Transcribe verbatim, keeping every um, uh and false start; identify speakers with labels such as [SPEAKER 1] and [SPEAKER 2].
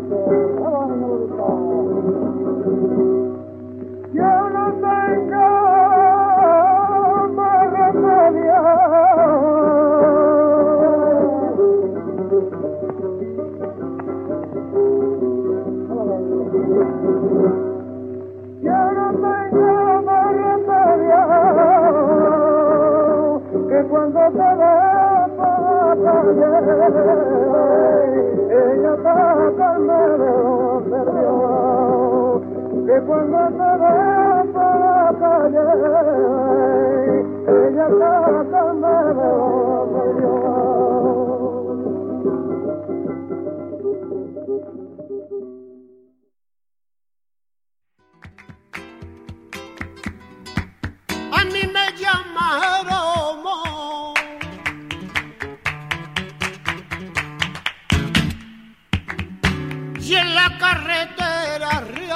[SPEAKER 1] Yo no tengo más remedio yo no tengo más remedio que cuando te ve por la calle ella trátame de perdió que cuando te ve por la calle ella trátame de perdió.
[SPEAKER 2] A mí me llama Jeromo, y en la carretera